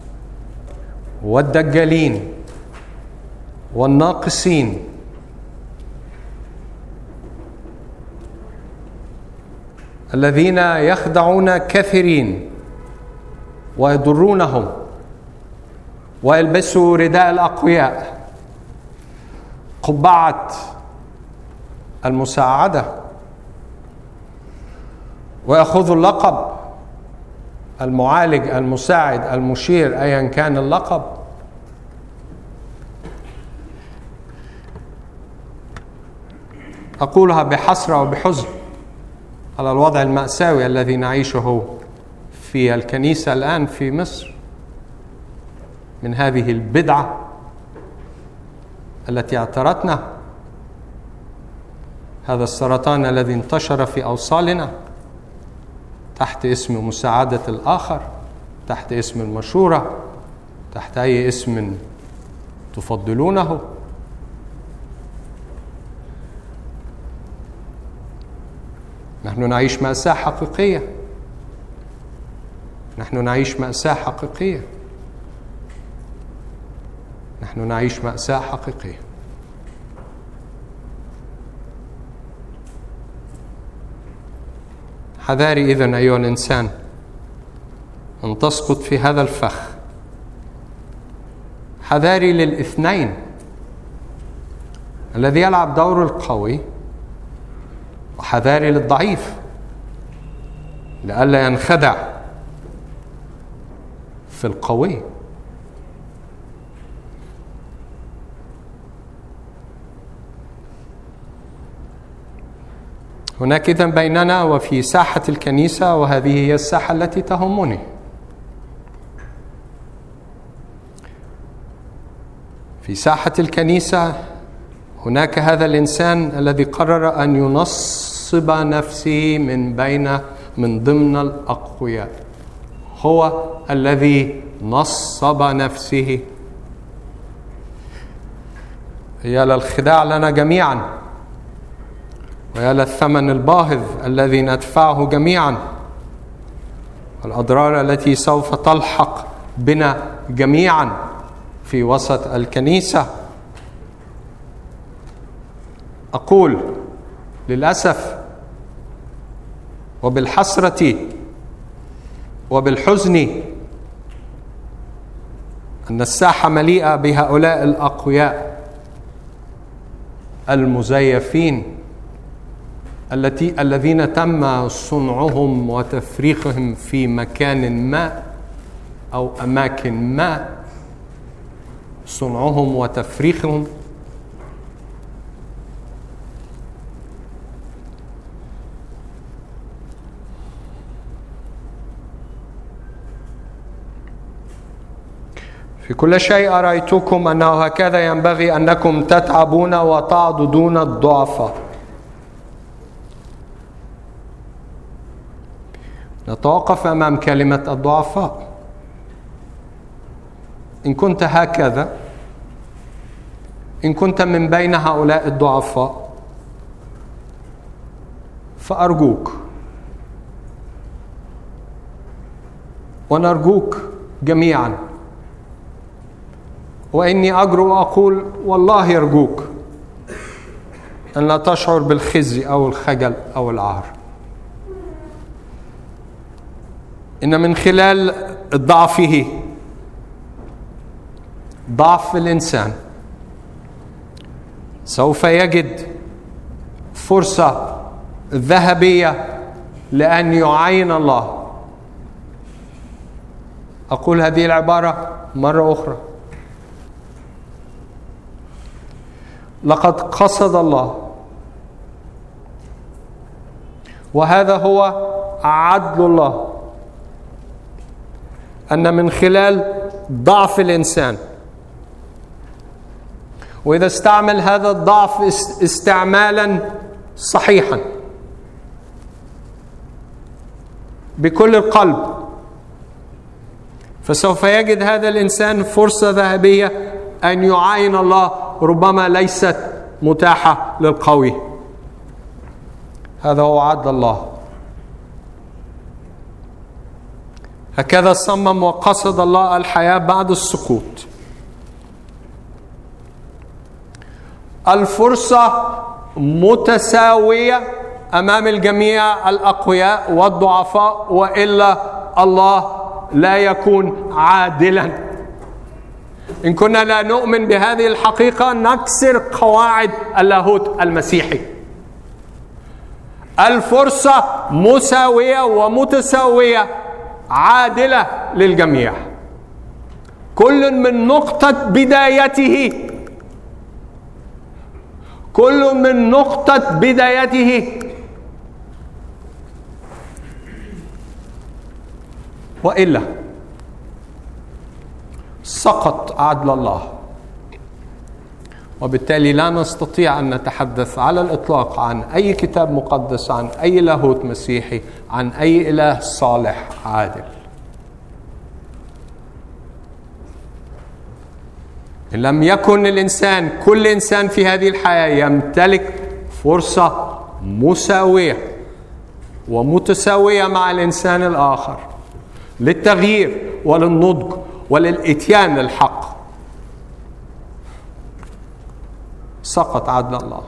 والدجالين والناقصين الذين يخدعون كثيرين ويضرونهم ويلبسوا رداء الأقوياء، قبعة المساعدة، ويأخذوا اللقب المعالج المساعد المشير أيا كان اللقب. أقولها بحسرة وبحزن على الوضع المأساوي الذي نعيشه في الكنيسة الآن في مصر، من هذه البدعة التي اعترتنا، هذا السرطان الذي انتشر في أوصالنا تحت اسم مساعدة الآخر، تحت اسم المشورة، تحت أي اسم تفضلونه. نحن نعيش مأساة حقيقية، نحن نعيش مأساة حقيقية، نحن نعيش مأساة حقيقية. حذاري إذن أيها الإنسان أن تسقط في هذا الفخ. حذاري للاثنين، الذي يلعب دور القوي، وحذاري للضعيف لئلا ينخدع في القوي. هناك إذن بيننا وفي ساحة الكنيسة، وهذه هي الساحة التي تهمني، في ساحة الكنيسة هناك هذا الإنسان الذي قرر أن ينصب نفسه من ضمن الأقوياء. هو الذي نصب نفسه. يا للخداع لنا جميعا، ويا للثمن الباهظ الذي ندفعه جميعا، والأضرار التي سوف تلحق بنا جميعا في وسط الكنيسة. أقول للأسف وبالحسرة وبالحزن أن الساحة مليئة بهؤلاء الأقوياء المزيفين الذين تم صنعهم وتفريخهم في مكان ما أو أماكن ما، صنعهم وتفريخهم في كل شيء أرأيتكم أنه هكذا ينبغي أنكم تتعبون وتعضدون الضعفاء. نتوقف أمام كلمة الضعفاء. إن كنت هكذا، إن كنت من بين هؤلاء الضعفاء، فأرجوك ونرجوك جميعا، وإني أجرؤ أقول والله يرجوك أن لا تشعر بالخزي أو الخجل أو العار. إن من خلال ضعفه، ضعف الإنسان، سوف يجد فرصة ذهبية لأن يعين الله. أقول هذه العبارة مرة أخرى: لقد قصد الله، وهذا هو عدل الله، أن من خلال ضعف الإنسان، وإذا استعمل هذا الضعف استعمالا صحيحا بكل القلب، فسوف يجد هذا الإنسان فرصة ذهبية أن يعاين الله، ربما ليست متاحة للقوي. هذا هو عدل الله. هكذا صمم وقصد الله الحياة بعد السقوط. الفرصة متساوية أمام الجميع، الأقوياء والضعفاء، وإلا الله لا يكون عادلا. إن كنا لا نؤمن بهذه الحقيقة نكسر قواعد اللاهوت المسيحي. الفرصة مساوية ومتساوية، عادلة للجميع، كل من نقطة بدايته، كل من نقطة بدايته، وإلا سقط عدل الله. وبالتالي لا نستطيع أن نتحدث على الإطلاق عن أي كتاب مقدس، عن أي لاهوت مسيحي، عن أي إله صالح عادل. إن لم يكن الإنسان، كل إنسان في هذه الحياة يمتلك فرصة مساوية ومتساوية مع الإنسان الآخر للتغيير وللنضج وللإتيان للحق، سقط عدل الله.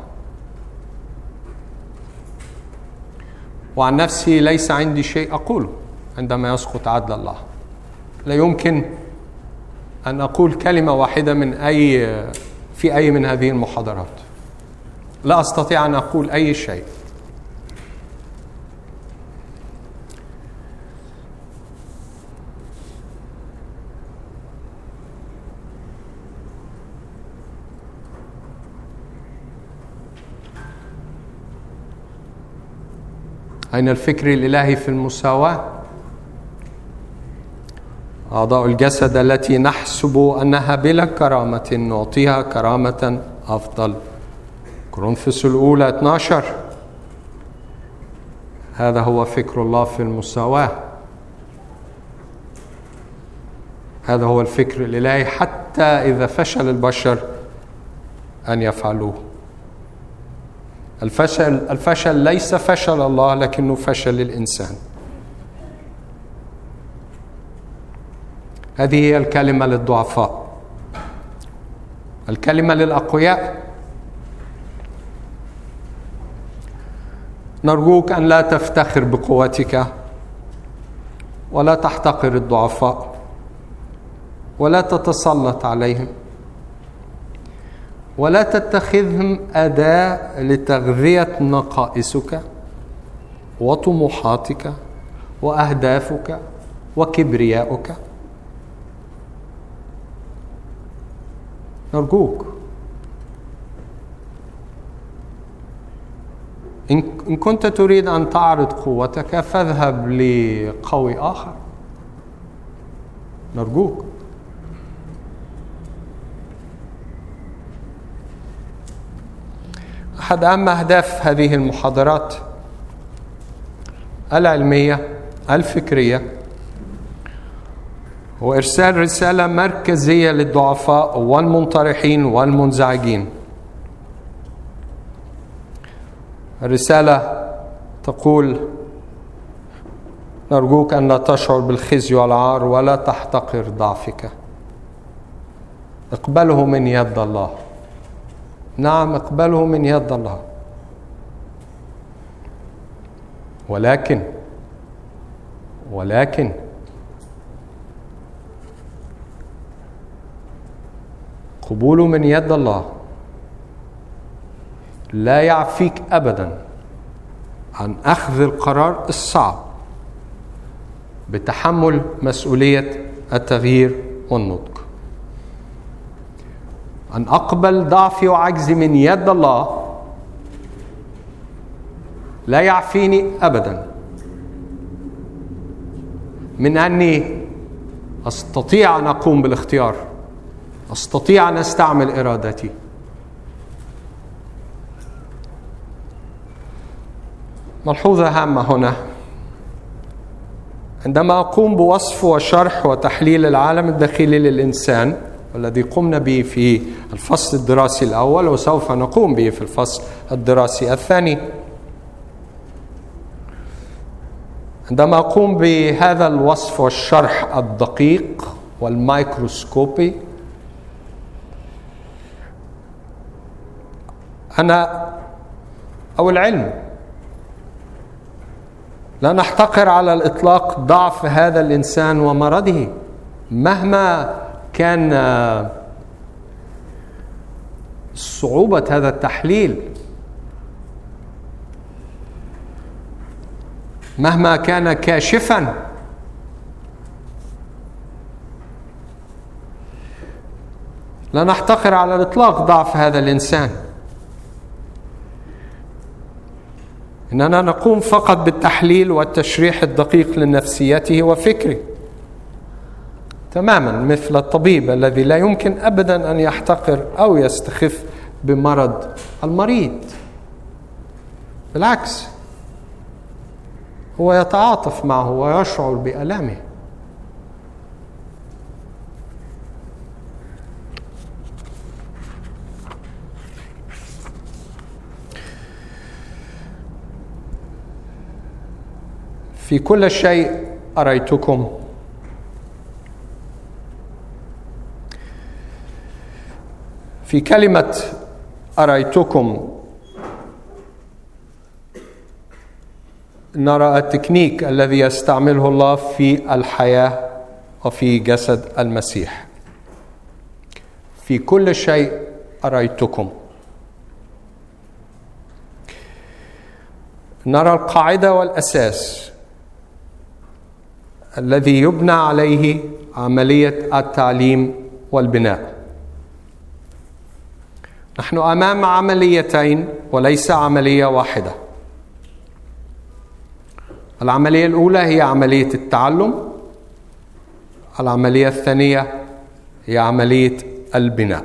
وعن نفسي ليس عندي شيء أقوله عندما يسقط عدل الله. لا يمكن أن أقول كلمة واحدة في أي من هذه المحاضرات. لا أستطيع أن أقول أي شيء. أين الفكر الإلهي في المساواة؟ أعضاء الجسد التي نحسب أنها بلا كرامة نعطيها كرامة أفضل. كورنثوس الأولى 12. هذا هو فكر الله في المساواة. هذا هو الفكر الإلهي حتى إذا فشل البشر أن يفعلوه. الفشل ليس فشل الله، لكنه فشل الإنسان. هذه هي الكلمة للضعفاء. الكلمة للأقوياء: نرجوك أن لا تفتخر بقوتك، ولا تحتقر الضعفاء، ولا تتسلط عليهم، ولا تتخذهم أداة لتغذية نقائصك وطموحاتك وأهدافك وكبرياؤك. نرجوك، إن كنت تريد أن تعرض قوتك فاذهب لقوي آخر. نرجوك. أحد أهم أهداف هذه المحاضرات العلمية الفكرية هو إرسال رسالة مركزية للضعفاء والمنطرحين والمنزعجين. الرسالة تقول: نرجوك أن لا تشعر بالخزي والعار ولا تحتقر ضعفك، اقبله من يد الله. نعم، اقبله من يد الله، ولكن قبوله من يد الله لا يعفيك أبدا عن أخذ القرار الصعب بتحمل مسؤولية التغيير والنضج. أن أقبل ضعفي وعجزي من يد الله لا يعفيني أبدا من أني أستطيع أن أقوم بالاختيار، أستطيع أن أستعمل إرادتي. ملحوظة هامة هنا: عندما أقوم بوصف وشرح وتحليل العالم الداخلي للإنسان والذي قمنا به في الفصل الدراسي الأول وسوف نقوم به في الفصل الدراسي الثاني، عندما أقوم بهذا الوصف والشرح الدقيق والميكروسكوبي، أنا أو العلم لا نحتقر على الإطلاق ضعف هذا الإنسان ومرضه مهما كان صعوبة هذا التحليل، مهما كان كاشفا. لا نحتقر على الإطلاق ضعف هذا الإنسان، إننا نقوم فقط بالتحليل والتشريح الدقيق لنفسيته وفكره، تماما مثل الطبيب الذي لا يمكن أبدا أن يحتقر أو يستخف بمرض المريض. بالعكس، هو يتعاطف معه ويشعر بألامه. في كل شيء أريتكم في كلمة أريتكم نرى التكنيك الذي يستعمله الله في الحياة وفي جسد المسيح. في كل شيء أريتكم. نرى القاعدة والأساس الذي يبنى عليه عملية التعليم والبناء. نحن أمام عمليتين وليس عملية واحدة. العملية الأولى هي عملية التعلم، العملية الثانية هي عملية البناء.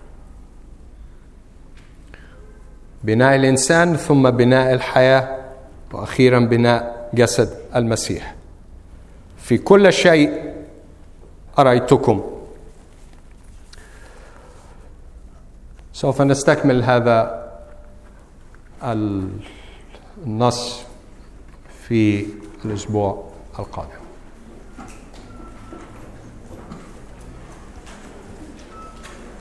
بناء الإنسان ثم بناء الحياة وأخيرا بناء جسد المسيح. في كل شيء أريتكم. سوف نستكمل هذا النص في الأسبوع القادم.